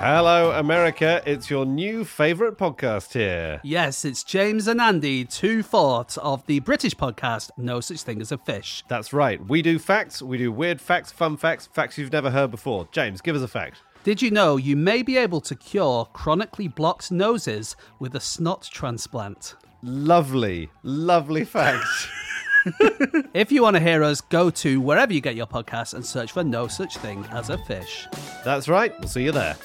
Hello, America. It's your new favourite podcast here. Yes, it's James and Andy, 2/4 of the British podcast No Such Thing as a Fish. That's right. We do facts, we do weird facts, fun facts, facts you've never heard before. James, give us a fact. Did you know you may be able to cure chronically blocked noses with a snot transplant? Lovely, lovely fact. If you want to hear us, go to wherever you get your podcasts and search for No Such Thing as a Fish. That's right. We'll see you there.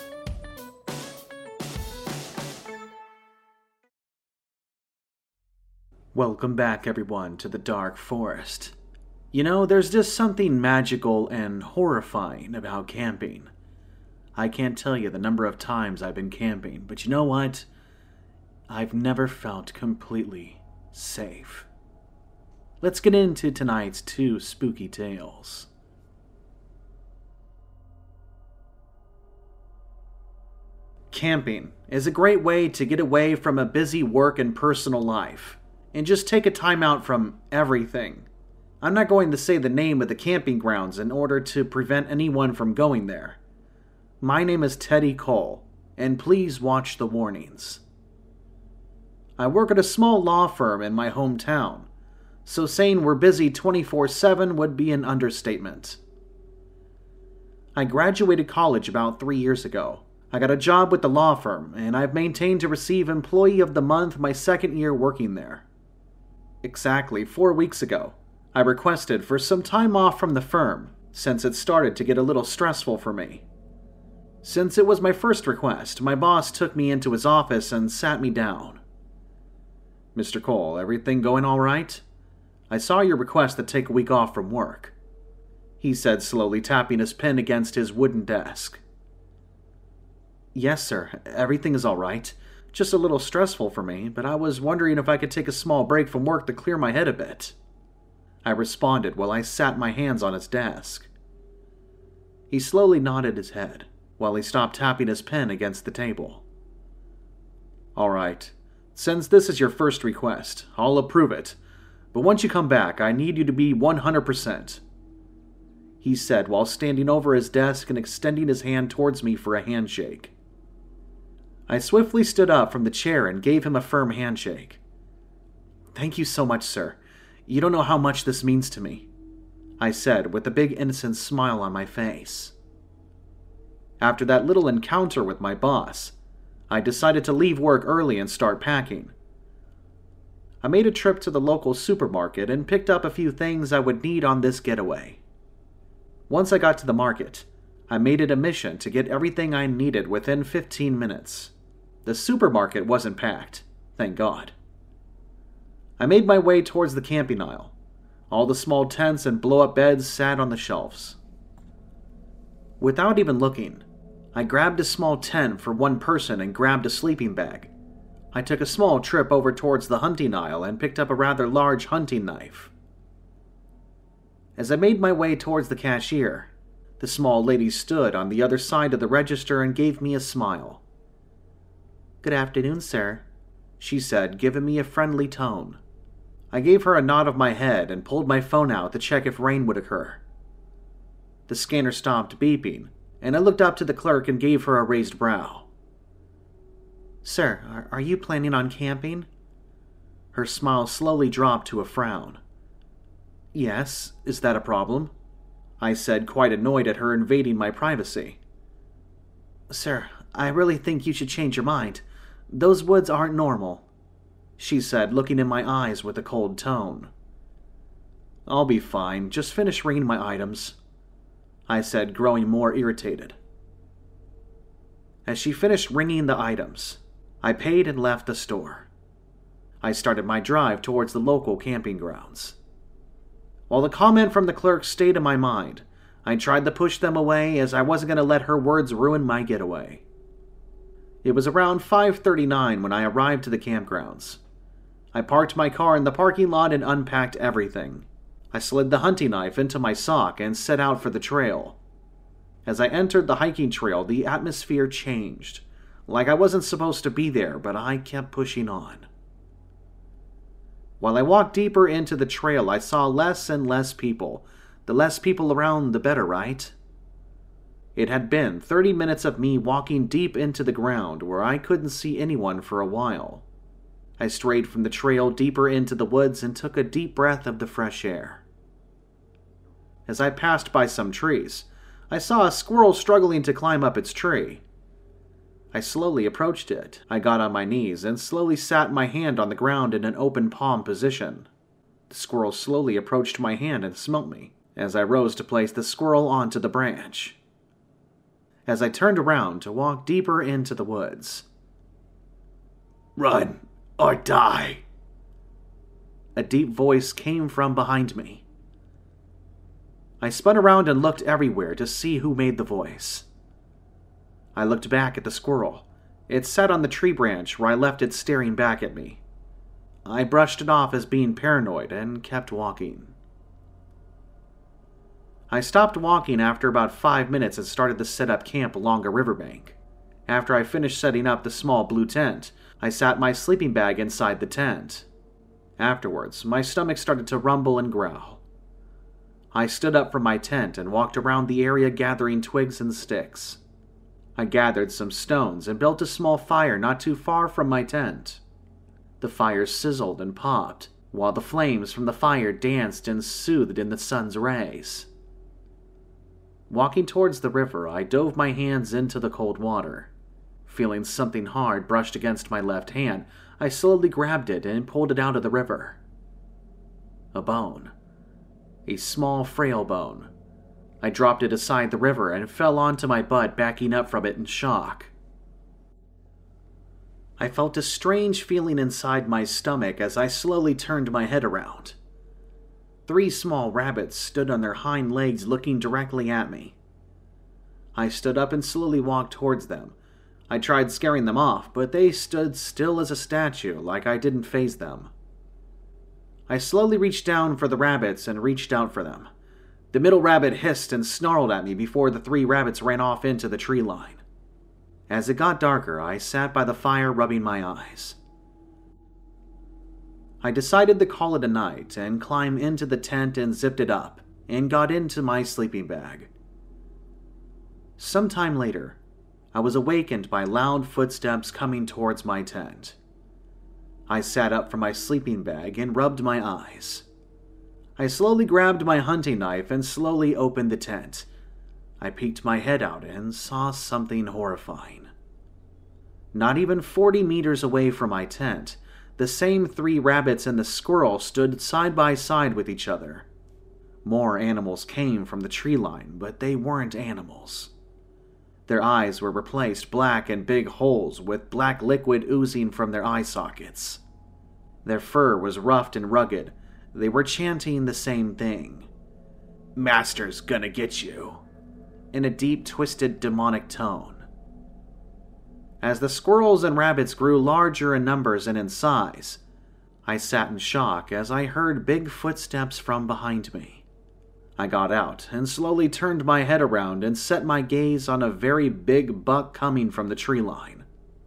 Welcome back, everyone, to the Dark Forest. You know, there's just something magical and horrifying about camping. I can't tell you the number of times I've been camping, but you know what? I've never felt completely safe. Let's get into tonight's two spooky tales. Camping is a great way to get away from a busy work and personal life, and just take a time out from everything. I'm not going to say the name of the camping grounds in order to prevent anyone from going there. My name is Teddy Cole, and please watch the warnings. I work at a small law firm in my hometown, so saying we're busy 24/7 would be an understatement. I graduated college about 3 years ago. I got a job with the law firm, and I've maintained to receive Employee of the Month my second year working there. Exactly 4 weeks ago, I requested for some time off from the firm, since it started to get a little stressful for me. Since it was my first request, my boss took me into his office and sat me down. "Mr. Cole, everything going all right? I saw your request to take a week off from work," he said, slowly tapping his pen against his wooden desk. "Yes, sir. Everything is all right. Just a little stressful for me, but I was wondering if I could take a small break from work to clear my head a bit," I responded while I sat my hands on his desk. He slowly nodded his head while he stopped tapping his pen against the table. "All right. Since this is your first request, I'll approve it. But once you come back, I need you to be 100%, he said while standing over his desk and extending his hand towards me for a handshake. I swiftly stood up from the chair and gave him a firm handshake. "Thank you so much, sir. You don't know how much this means to me," I said with a big innocent smile on my face. After that little encounter with my boss, I decided to leave work early and start packing. I made a trip to the local supermarket and picked up a few things I would need on this getaway. Once I got to the market, I made it a mission to get everything I needed within 15 minutes. The supermarket wasn't packed, thank God. I made my way towards the camping aisle. All the small tents and blow-up beds sat on the shelves. Without even looking, I grabbed a small tent for one person and grabbed a sleeping bag. I took a small trip over towards the hunting aisle and picked up a rather large hunting knife. As I made my way towards the cashier, the small lady stood on the other side of the register and gave me a smile. "Good afternoon, sir," she said, giving me a friendly tone. I gave her a nod of my head and pulled my phone out to check if rain would occur. The scanner stopped beeping, and I looked up to the clerk and gave her a raised brow. "Sir, are you planning on camping?" Her smile slowly dropped to a frown. "Yes, is that a problem?" I said, quite annoyed at her invading my privacy. "Sir, I really think you should change your mind. Those woods aren't normal," she said, looking in my eyes with a cold tone. "I'll be fine. Just finish ringing my items," I said, growing more irritated. As she finished ringing the items, I paid and left the store. I started my drive towards the local camping grounds. While the comment from the clerk stayed in my mind, I tried to push them away as I wasn't going to let her words ruin my getaway. It was around 5:39 when I arrived to the campgrounds. I parked my car in the parking lot and unpacked everything. I slid the hunting knife into my sock and set out for the trail. As I entered the hiking trail, the atmosphere changed. Like I wasn't supposed to be there, but I kept pushing on. While I walked deeper into the trail, I saw less and less people. The less people around, the better, right? It had been 30 minutes of me walking deep into the ground where I couldn't see anyone for a while. I strayed from the trail deeper into the woods and took a deep breath of the fresh air. As I passed by some trees, I saw a squirrel struggling to climb up its tree. I slowly approached it. I got on my knees and slowly sat my hand on the ground in an open palm position. The squirrel slowly approached my hand and smelt me as I rose to place the squirrel onto the branch. As I turned around to walk deeper into the woods. "Run or die," a deep voice came from behind me. I spun around and looked everywhere to see who made the voice. I looked back at the squirrel. It sat on the tree branch where I left it staring back at me. I brushed it off as being paranoid and kept walking. I stopped walking after about 5 minutes and started to set up camp along a riverbank. After I finished setting up the small blue tent, I sat my sleeping bag inside the tent. Afterwards, my stomach started to rumble and growl. I stood up from my tent and walked around the area gathering twigs and sticks. I gathered some stones and built a small fire not too far from my tent. The fire sizzled and popped, while the flames from the fire danced and soothed in the sun's rays. Walking towards the river, I dove my hands into the cold water. Feeling something hard brushed against my left hand, I slowly grabbed it and pulled it out of the river. A bone. A small, frail bone. I dropped it aside the river and fell onto my butt, backing up from it in shock. I felt a strange feeling inside my stomach as I slowly turned my head around. 3 small rabbits stood on their hind legs looking directly at me. I stood up and slowly walked towards them. I tried scaring them off, but they stood still as a statue, like I didn't faze them. I slowly reached down for the rabbits and reached out for them. The middle rabbit hissed and snarled at me before the 3 rabbits ran off into the tree line. As it got darker, I sat by the fire rubbing my eyes. I decided to call it a night and climb into the tent and zipped it up and got into my sleeping bag. Sometime later, I was awakened by loud footsteps coming towards my tent. I sat up from my sleeping bag and rubbed my eyes. I slowly grabbed my hunting knife and slowly opened the tent. I peeked my head out and saw something horrifying. Not even 40 meters away from my tent, the same 3 rabbits and the squirrel stood side by side with each other. More animals came from the tree line, but they weren't animals. Their eyes were replaced black and big holes with black liquid oozing from their eye sockets. Their fur was roughed and rugged. They were chanting the same thing. "Master's gonna get you," in a deep, twisted, demonic tone. As the squirrels and rabbits grew larger in numbers and in size, I sat in shock as I heard big footsteps from behind me. I got out and slowly turned my head around and set my gaze on a very big buck coming from the tree line.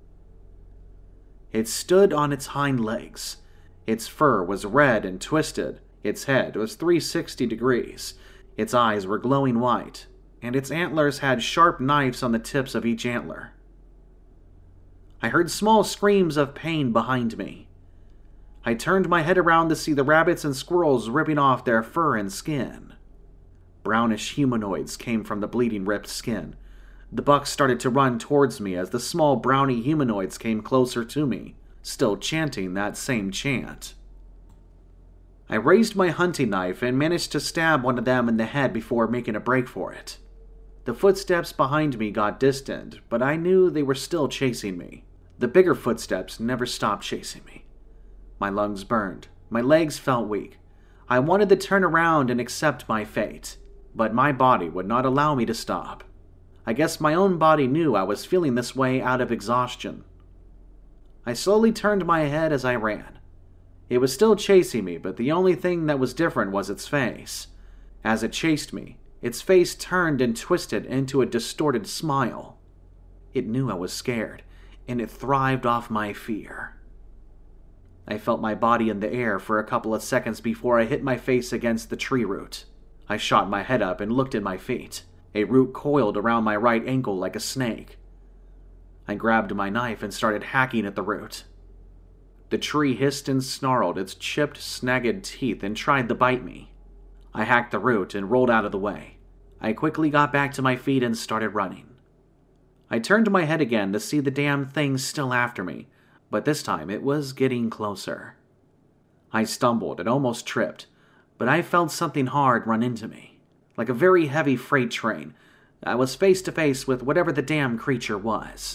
It stood on its hind legs. Its fur was red and twisted. Its head was 360 degrees. Its eyes were glowing white, and its antlers had sharp knives on the tips of each antler. I heard small screams of pain behind me. I turned my head around to see the rabbits and squirrels ripping off their fur and skin. Brownish humanoids came from the bleeding, ripped skin. The buck started to run towards me as the small brownie humanoids came closer to me, still chanting that same chant. I raised my hunting knife and managed to stab one of them in the head before making a break for it. The footsteps behind me got distant, but I knew they were still chasing me. The bigger footsteps never stopped chasing me. My lungs burned. My legs felt weak. I wanted to turn around and accept my fate, but my body would not allow me to stop. I guess my own body knew I was feeling this way out of exhaustion. I slowly turned my head as I ran. It was still chasing me, but the only thing that was different was its face. As it chased me, its face turned and twisted into a distorted smile. It knew I was scared, and it thrived off my fear. I felt my body in the air for a couple of seconds before I hit my face against the tree root. I shot my head up and looked at my feet. A root coiled around my right ankle like a snake. I grabbed my knife and started hacking at the root. The tree hissed and snarled its chipped, snagged teeth and tried to bite me. I hacked the root and rolled out of the way. I quickly got back to my feet and started running. I turned my head again to see the damn thing still after me, but this time it was getting closer. I stumbled and almost tripped, but I felt something hard run into me. Like a very heavy freight train, I was face to face with whatever the damn creature was.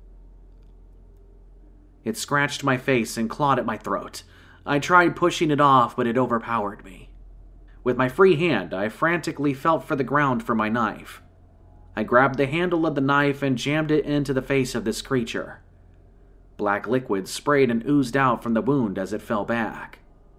It scratched my face and clawed at my throat. I tried pushing it off, but it overpowered me. With my free hand, I frantically felt for the ground for my knife. I grabbed the handle of the knife and jammed it into the face of this creature. Black liquid sprayed and oozed out from the wound as it fell back.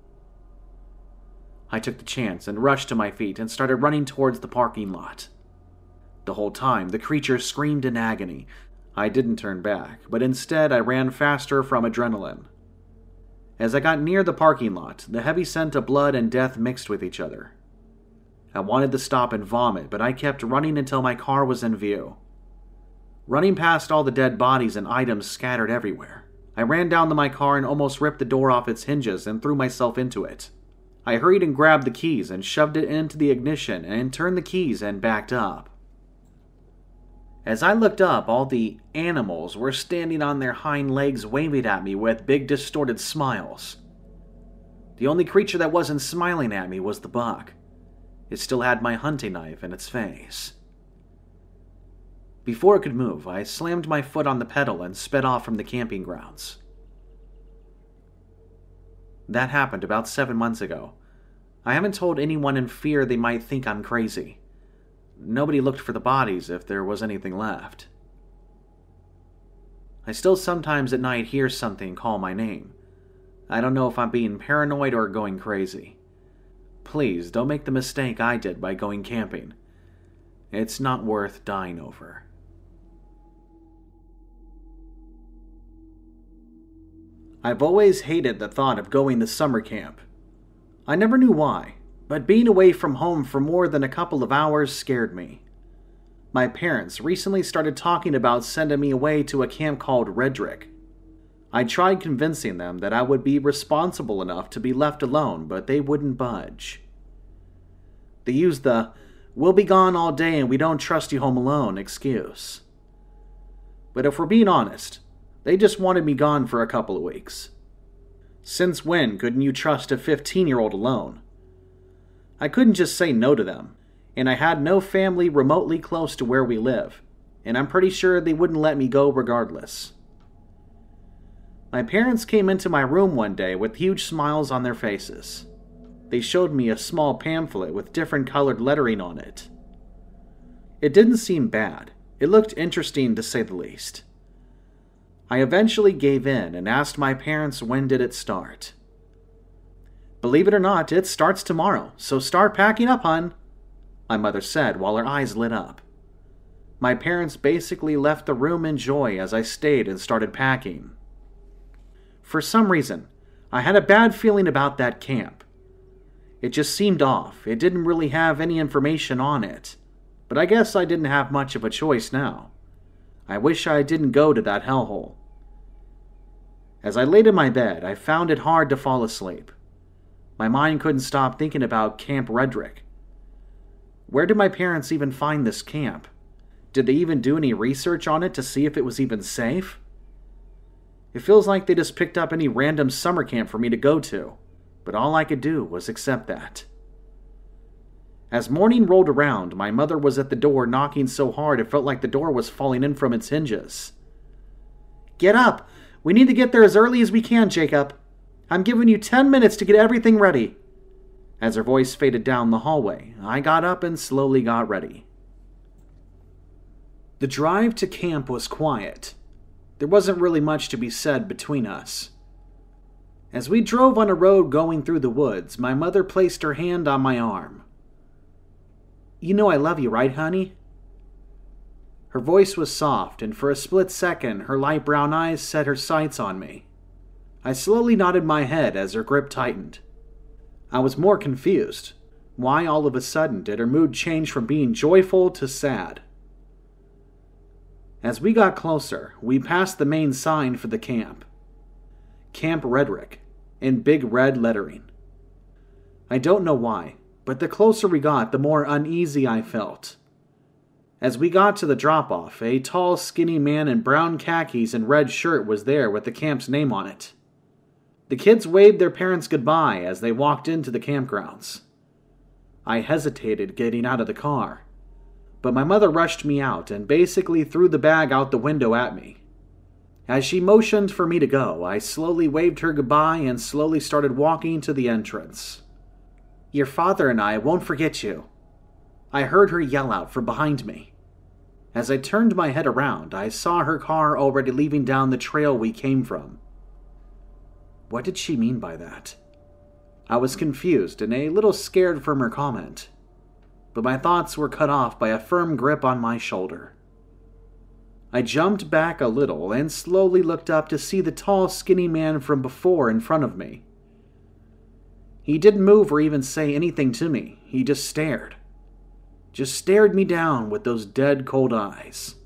I took the chance and rushed to my feet and started running towards the parking lot. The whole time, the creature screamed in agony. I didn't turn back, but instead I ran faster from adrenaline. As I got near the parking lot, the heavy scent of blood and death mixed with each other. I wanted to stop and vomit, but I kept running until my car was in view. Running past all the dead bodies and items scattered everywhere, I ran down to my car and almost ripped the door off its hinges and threw myself into it. I hurried and grabbed the keys and shoved it into the ignition and turned the keys and backed up. As I looked up, all the animals were standing on their hind legs waving at me with big distorted smiles. The only creature that wasn't smiling at me was the buck. It still had my hunting knife in its face. Before it could move, I slammed my foot on the pedal and sped off from the camping grounds. That happened about 7 months ago. I haven't told anyone in fear they might think I'm crazy. Nobody looked for the bodies if there was anything left. I still sometimes at night hear something call my name. I don't know if I'm being paranoid or going crazy. Please don't make the mistake I did by going camping. It's not worth dying over. I've always hated the thought of going to summer camp. I never knew why, but being away from home for more than a couple of hours scared me. My parents recently started talking about sending me away to a camp called Redrick. I tried convincing them that I would be responsible enough to be left alone, but they wouldn't budge. They used the, "we'll be gone all day and we don't trust you home alone" excuse. But if we're being honest, they just wanted me gone for a couple of weeks. Since when couldn't you trust a 15-year-old alone? I couldn't just say no to them, and I had no family remotely close to where we live, and I'm pretty sure they wouldn't let me go regardless. My parents came into my room one day with huge smiles on their faces. They showed me a small pamphlet with different colored lettering on it. It didn't seem bad. It looked interesting to say the least. I eventually gave in and asked my parents when did it start. "Believe it or not, it starts tomorrow, so start packing up, hon," my mother said while her eyes lit up. My parents basically left the room in joy as I stayed and started packing. For some reason, I had a bad feeling about that camp. It just seemed off. It didn't really have any information on it. But I guess I didn't have much of a choice now. I wish I didn't go to that hellhole. As I laid in my bed, I found it hard to fall asleep. My mind couldn't stop thinking about Camp Redrick. Where did my parents even find this camp? Did they even do any research on it to see if it was even safe? It feels like they just picked up any random summer camp for me to go to, but all I could do was accept that. As morning rolled around, my mother was at the door knocking so hard it felt like the door was falling in from its hinges. "Get up! We need to get there as early as we can, Jacob. I'm giving you 10 minutes to get everything ready." As her voice faded down the hallway, I got up and slowly got ready. The drive to camp was quiet. There wasn't really much to be said between us. As we drove on a road going through the woods, my mother placed her hand on my arm. "You know I love you, right, honey?" Her voice was soft, and for a split second, her light brown eyes set her sights on me. I slowly nodded my head as her grip tightened. I was more confused. Why all of a sudden did her mood change from being joyful to sad? As we got closer, we passed the main sign for the camp. Camp Redrick, in big red lettering. I don't know why, but the closer we got, the more uneasy I felt. As we got to the drop-off, a tall, skinny man in brown khakis and red shirt was there with the camp's name on it. The kids waved their parents goodbye as they walked into the campgrounds. I hesitated getting out of the car, but my mother rushed me out and basically threw the bag out the window at me. As she motioned for me to go, I slowly waved her goodbye and slowly started walking to the entrance. "Your father and I won't forget you," I heard her yell out from behind me. As I turned my head around, I saw her car already leaving down the trail we came from. What did she mean by that? I was confused and a little scared from her comment, but my thoughts were cut off by a firm grip on my shoulder. I jumped back a little and slowly looked up to see the tall, skinny man from before in front of me. He didn't move or even say anything to me. He just stared me down with those dead cold eyes.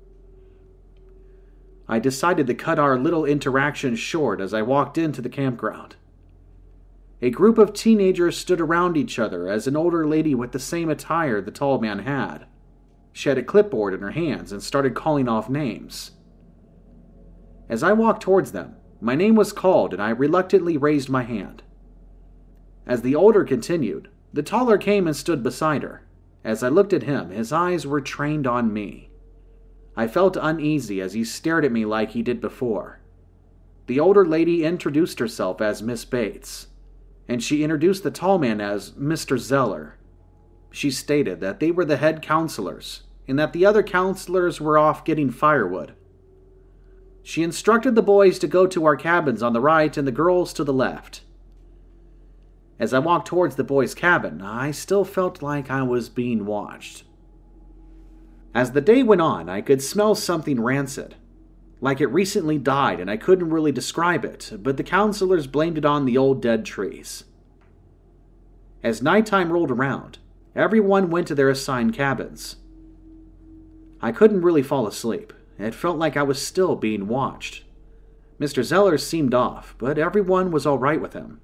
I decided to cut our little interaction short as I walked into the campground. A group of teenagers stood around each other as an older lady with the same attire the tall man had. She had a clipboard in her hands and started calling off names. As I walked towards them, my name was called and I reluctantly raised my hand. As the older continued, the taller came and stood beside her. As I looked at him, his eyes were trained on me. I felt uneasy as he stared at me like he did before. The older lady introduced herself as Miss Bates, and she introduced the tall man as Mr. Zeller. She stated that they were the head counselors, and that the other counselors were off getting firewood. She instructed the boys to go to our cabins on the right and the girls to the left. As I walked towards the boys' cabin, I still felt like I was being watched. As the day went on, I could smell something rancid, like it recently died, and I couldn't really describe it, but the counselors blamed it on the old dead trees. As nighttime rolled around, everyone went to their assigned cabins. I couldn't really fall asleep. It felt like I was still being watched. Mr. Zeller seemed off, but everyone was all right with him.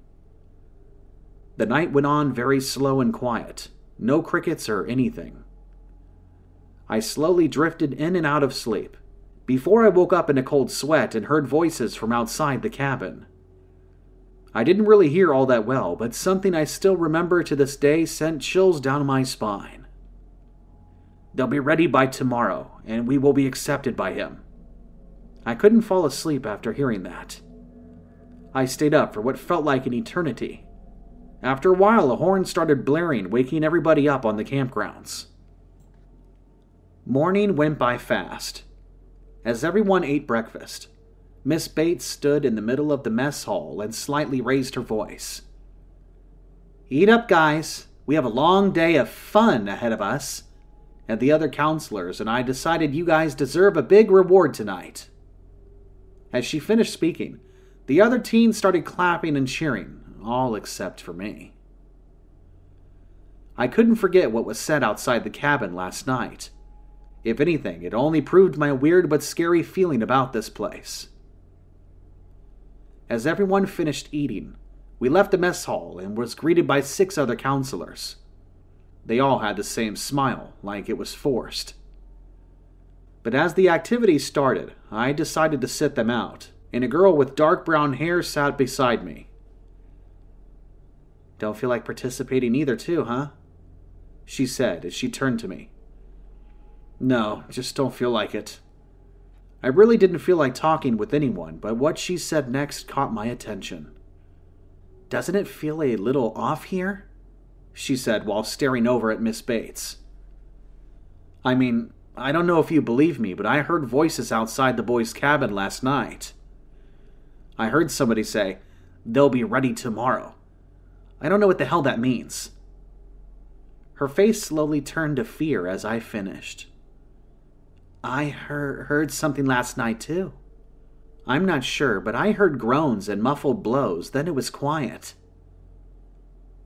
The night went on very slow and quiet. No crickets or anything. I slowly drifted in and out of sleep, before I woke up in a cold sweat and heard voices from outside the cabin. I didn't really hear all that well, but something I still remember to this day sent chills down my spine. "They'll be ready by tomorrow, and we will be accepted by him." I couldn't fall asleep after hearing that. I stayed up for what felt like an eternity. After a while, a horn started blaring, waking everybody up on the campgrounds. Morning went by fast. As everyone ate breakfast, Miss Bates stood in the middle of the mess hall and slightly raised her voice. "Eat up, guys. We have a long day of fun ahead of us. And the other counselors and I decided you guys deserve a big reward tonight." As she finished speaking, the other teens started clapping and cheering, all except for me. I couldn't forget what was said outside the cabin last night. If anything, it only proved my weird but scary feeling about this place. As everyone finished eating, we left the mess hall and was greeted by 6 other counselors. They all had the same smile, like it was forced. But as the activity started, I decided to sit them out, and a girl with dark brown hair sat beside me. "Don't feel like participating either, too, huh?" she said as she turned to me. "No, just don't feel like it." I really didn't feel like talking with anyone, but what she said next caught my attention. "Doesn't it feel a little off here?" she said while staring over at Miss Bates. "I mean, I don't know if you believe me, but I heard voices outside the boys' cabin last night. I heard somebody say, 'They'll be ready tomorrow.' I don't know what the hell that means." Her face slowly turned to fear as I finished. "I heard something last night, too. I'm not sure, but I heard groans and muffled blows, then it was quiet."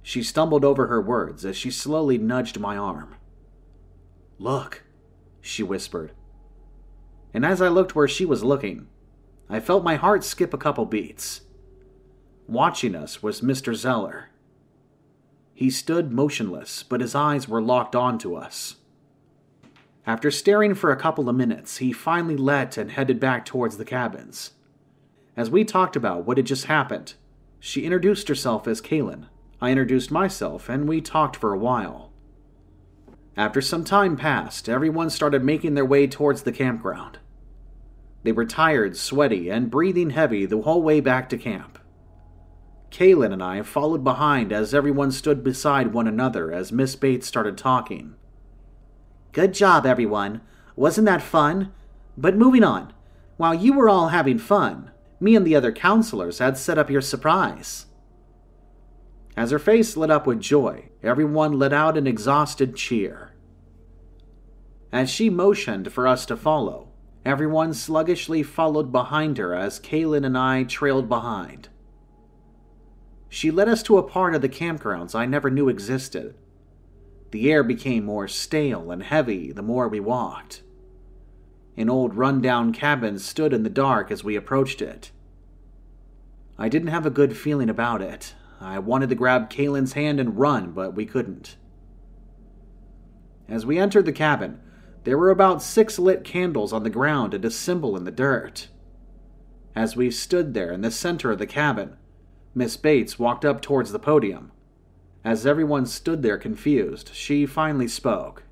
She stumbled over her words as she slowly nudged my arm. "Look," she whispered. And as I looked where she was looking, I felt my heart skip a couple beats. Watching us was Mr. Zeller. He stood motionless, but his eyes were locked onto us. After staring for a couple of minutes, he finally let and headed back towards the cabins. As we talked about what had just happened, she introduced herself as Kaylin. I introduced myself, and we talked for a while. After some time passed, everyone started making their way towards the campground. They were tired, sweaty, and breathing heavy the whole way back to camp. Kaylin and I followed behind as everyone stood beside one another as Miss Bates started talking. "Good job, everyone. Wasn't that fun? But moving on. While you were all having fun, me and the other counselors had set up your surprise." As her face lit up with joy, everyone let out an exhausted cheer. As she motioned for us to follow, everyone sluggishly followed behind her as Kaylin and I trailed behind. She led us to a part of the campgrounds I never knew existed. The air became more stale and heavy the more we walked. An old run-down cabin stood in the dark as we approached it. I didn't have a good feeling about it. I wanted to grab Kaylin's hand and run, but we couldn't. As we entered the cabin, there were about 6 lit candles on the ground and a symbol in the dirt. As we stood there in the center of the cabin, Miss Bates walked up towards the podium. As everyone stood there confused, she finally spoke.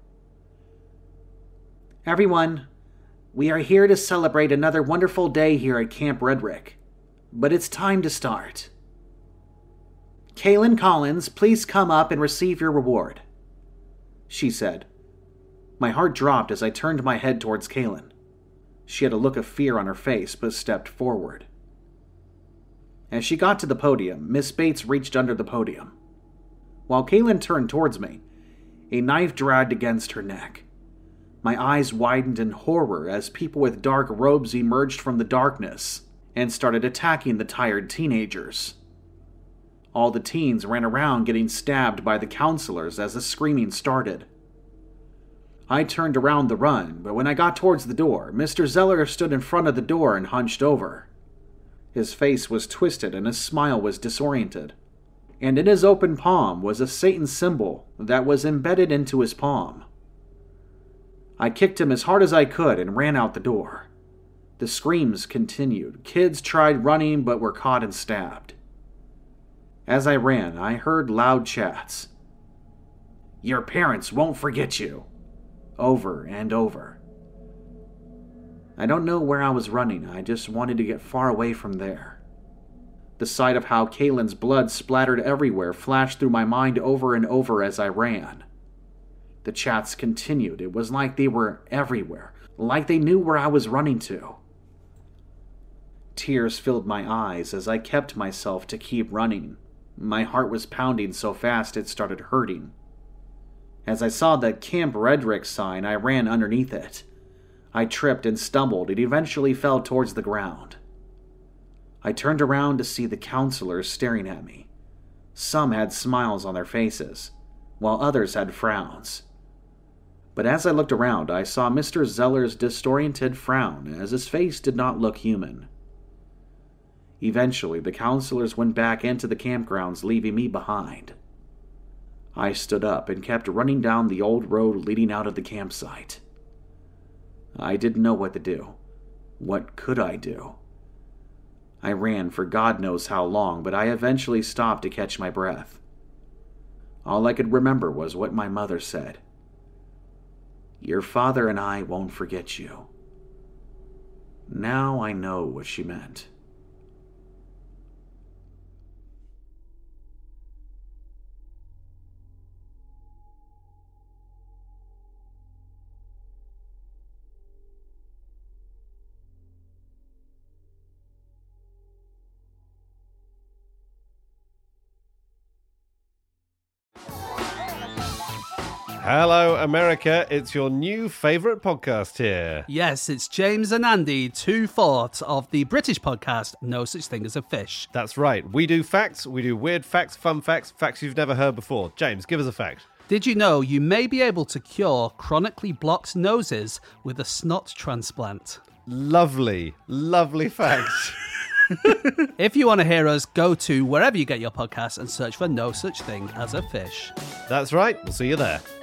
"Everyone, we are here to celebrate another wonderful day here at Camp Redrick, but it's time to start. Kaylin Collins, please come up and receive your reward," she said. My heart dropped as I turned my head towards Kaylin. She had a look of fear on her face, but stepped forward. As she got to the podium, Miss Bates reached under the podium. While Kaylin turned towards me, a knife dragged against her neck. My eyes widened in horror as people with dark robes emerged from the darkness and started attacking the tired teenagers. All the teens ran around getting stabbed by the counselors as the screaming started. I turned around the run, but when I got towards the door, Mr. Zeller stood in front of the door and hunched over. His face was twisted and his smile was disoriented, and in his open palm was a Satan symbol that was embedded into his palm. I kicked him as hard as I could and ran out the door. The screams continued. Kids tried running but were caught and stabbed. As I ran, I heard loud chats. "Your parents won't forget you," over and over. I don't know where I was running, I just wanted to get far away from there. The sight of how Kaylin's blood splattered everywhere flashed through my mind over and over as I ran. The chats continued. It was like they were everywhere, like they knew where I was running to. Tears filled my eyes as I kept myself to keep running. My heart was pounding so fast it started hurting. As I saw the Camp Redrick sign, I ran underneath it. I tripped and stumbled and eventually fell towards the ground. I turned around to see the counselors staring at me. Some had smiles on their faces, while others had frowns. But as I looked around, I saw Mr. Zeller's disoriented frown as his face did not look human. Eventually, the counselors went back into the campgrounds, leaving me behind. I stood up and kept running down the old road leading out of the campsite. I didn't know what to do. What could I do? I ran for God knows how long, but I eventually stopped to catch my breath. All I could remember was what my mother said. "Your father and I won't forget you." Now I know what she meant. Hello, America. It's your new favourite podcast here. Yes, it's James and Andy, 2/4 of the British podcast No Such Thing as a Fish. That's right. We do facts, we do weird facts, fun facts, facts you've never heard before. James, give us a fact. Did you know you may be able to cure chronically blocked noses with a snot transplant? Lovely, lovely facts. If you want to hear us, go to wherever you get your podcasts and search for No Such Thing as a Fish. That's right. We'll see you there.